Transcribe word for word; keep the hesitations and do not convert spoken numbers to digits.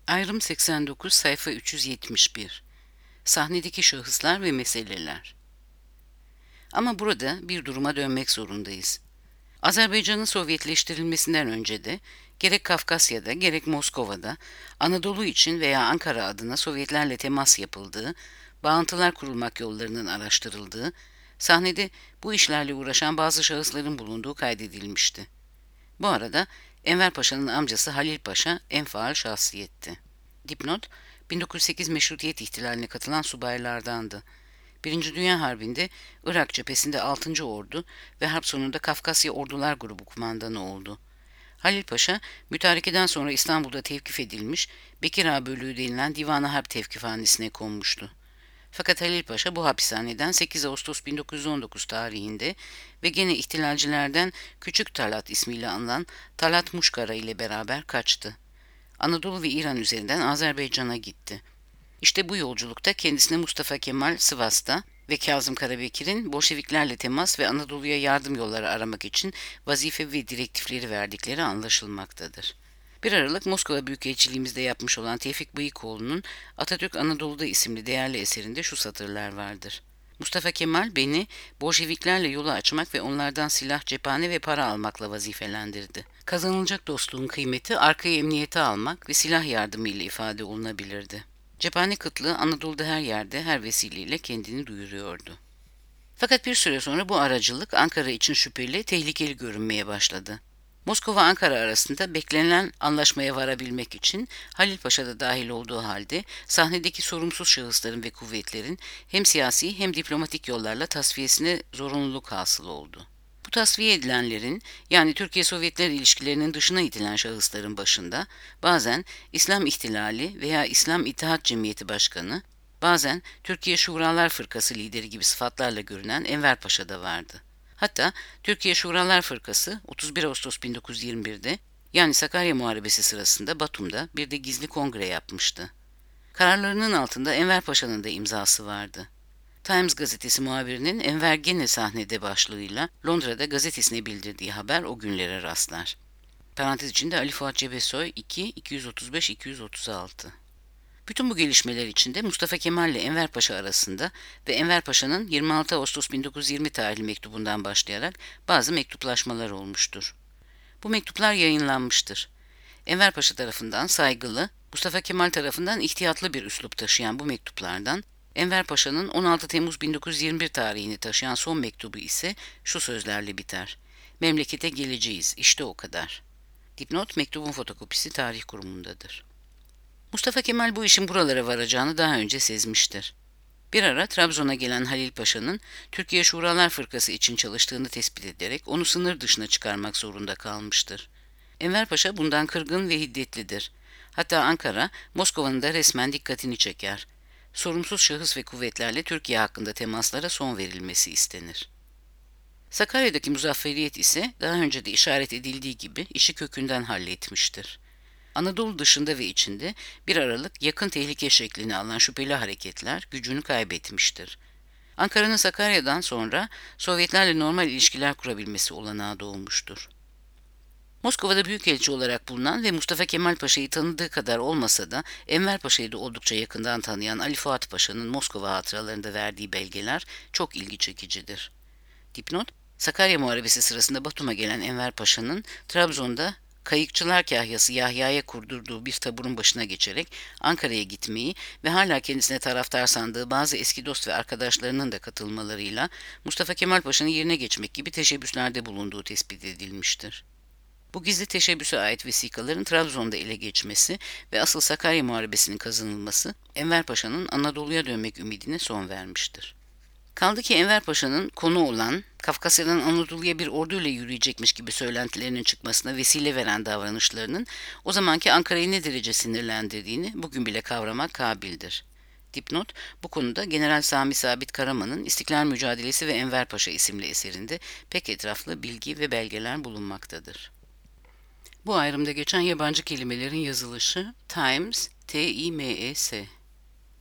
Ayrım seksen dokuz sayfa üç yüz yetmiş bir. Sahnedeki şahıslar ve meseleler. Ama burada bir duruma dönmek zorundayız. Azerbaycan'ın Sovyetleştirilmesinden önce de gerek Kafkasya'da gerek Moskova'da Anadolu için veya Ankara adına Sovyetlerle temas yapıldığı, bağıntılar kurulmak yollarının araştırıldığı, sahnede bu işlerle uğraşan bazı şahısların bulunduğu kaydedilmişti. Bu arada Enver Paşa'nın amcası Halil Paşa en faal şahsiyetti. Dipnot, bin dokuz yüz sekiz Meşrutiyet ihtilaline katılan subaylardandı. Birinci Dünya Harbi'nde Irak cephesinde altıncı Ordu ve harp sonunda Kafkasya Ordular Grubu kumandanı oldu. Halil Paşa, mütarekeden sonra İstanbul'da tevkif edilmiş, Bekir Ağa Bölüğü denilen Divan-ı Harp Tevkifhanesi'ne konmuştu. Fakat Halil Paşa bu hapishaneden sekiz Ağustos bin dokuz yüz on dokuz tarihinde ve gene ihtilalcilerden Küçük Talat ismiyle anılan Talat Muşkara ile beraber kaçtı. Anadolu ve İran üzerinden Azerbaycan'a gitti. İşte bu yolculukta kendisine Mustafa Kemal Sivas'ta ve Kazım Karabekir'in Bolşeviklerle temas ve Anadolu'ya yardım yolları aramak için vazife ve direktifleri verdikleri anlaşılmaktadır. bir Aralık Moskova Büyükelçiliğimizde yapmış olan Tevfik Bıyıkoğlu'nun Atatürk Anadolu'da isimli değerli eserinde şu satırlar vardır. Mustafa Kemal beni Bolşeviklerle yolu açmak ve onlardan silah, cephane ve para almakla vazifelendirdi. Kazanılacak dostluğun kıymeti arkaya emniyete almak ve silah yardımıyla ifade olunabilirdi. Cephane kıtlığı Anadolu'da her yerde, her vesileyle kendini duyuruyordu. Fakat bir süre sonra bu aracılık Ankara için şüpheli, tehlikeli görünmeye başladı. Moskova-Ankara arasında beklenen anlaşmaya varabilmek için Halil Paşa da dahil olduğu halde sahnedeki sorumsuz şahısların ve kuvvetlerin hem siyasi hem diplomatik yollarla tasfiyesine zorunluluk hasıl oldu. Bu tasfiye edilenlerin, yani Türkiye-Sovyetler ilişkilerinin dışına itilen şahısların başında bazen İslam İhtilali veya İslam İttihat Cemiyeti Başkanı, bazen Türkiye Şuralar Fırkası lideri gibi sıfatlarla görünen Enver Paşa da vardı. Hatta Türkiye Şuralar Fırkası otuz bir Ağustos bin dokuz yüz yirmi birde, yani Sakarya Muharebesi sırasında Batum'da bir de gizli kongre yapmıştı. Kararlarının altında Enver Paşa'nın da imzası vardı. Times gazetesi muhabirinin Enver gene sahnede başlığıyla Londra'da gazetesine bildirdiği haber o günlere rastlar. Parantez içinde Ali Fuat Cebesoy iki iki yüz otuz beş iki yüz otuz altı. Bütün bu gelişmeler içinde Mustafa Kemal ile Enver Paşa arasında ve Enver Paşa'nın yirmi altı Ağustos bin dokuz yüz yirmi tarihli mektubundan başlayarak bazı mektuplaşmalar olmuştur. Bu mektuplar yayınlanmıştır. Enver Paşa tarafından saygılı, Mustafa Kemal tarafından ihtiyatlı bir üslup taşıyan bu mektuplardan Enver Paşa'nın on altı Temmuz bin dokuz yüz yirmi bir tarihini taşıyan son mektubu ise şu sözlerle biter. Memlekete geleceğiz, işte o kadar. Dipnot, mektubun fotokopisi tarih kurumundadır. Mustafa Kemal bu işin buralara varacağını daha önce sezmiştir. Bir ara Trabzon'a gelen Halil Paşa'nın Türkiye Şuralar Fırkası için çalıştığını tespit ederek onu sınır dışına çıkarmak zorunda kalmıştır. Enver Paşa bundan kırgın ve hiddetlidir. Hatta Ankara, Moskova'nın da resmen dikkatini çeker. Sorumsuz şahıs ve kuvvetlerle Türkiye hakkında temaslara son verilmesi istenir. Sakarya'daki muzafferiyet ise daha önce de işaret edildiği gibi işi kökünden halletmiştir. Anadolu dışında ve içinde bir Aralık yakın tehlike şeklini alan şüpheli hareketler gücünü kaybetmiştir. Ankara'nın Sakarya'dan sonra Sovyetlerle normal ilişkiler kurabilmesi olanağı doğmuştur. Moskova'da büyükelçi olarak bulunan ve Mustafa Kemal Paşa'yı tanıdığı kadar olmasa da Enver Paşa'yı da oldukça yakından tanıyan Ali Fuat Paşa'nın Moskova hatıralarında verdiği belgeler çok ilgi çekicidir. Dipnot, Sakarya Muharebesi sırasında Batum'a gelen Enver Paşa'nın Trabzon'da kayıkçılar kahyası Yahya'ya kurdurduğu bir taburun başına geçerek Ankara'ya gitmeyi ve hala kendisine taraftar sandığı bazı eski dost ve arkadaşlarının da katılmalarıyla Mustafa Kemal Paşa'nın yerine geçmek gibi teşebbüslerde bulunduğu tespit edilmiştir. Bu gizli teşebbüse ait vesikaların Trabzon'da ele geçmesi ve asıl Sakarya Muharebesi'nin kazanılması Enver Paşa'nın Anadolu'ya dönmek ümidine son vermiştir. Kaldı ki Enver Paşa'nın konu olan Kafkasya'dan Anadolu'ya bir orduyla yürüyecekmiş gibi söylentilerinin çıkmasına vesile veren davranışlarının o zamanki Ankara'yı ne derece sinirlendirdiğini bugün bile kavramak kabildir. Dipnot, bu konuda General Sami Sabit Karaman'ın İstiklal Mücadelesi ve Enver Paşa isimli eserinde pek etraflı bilgi ve belgeler bulunmaktadır. Bu ayrımda geçen yabancı kelimelerin yazılışı Times, T I M E S.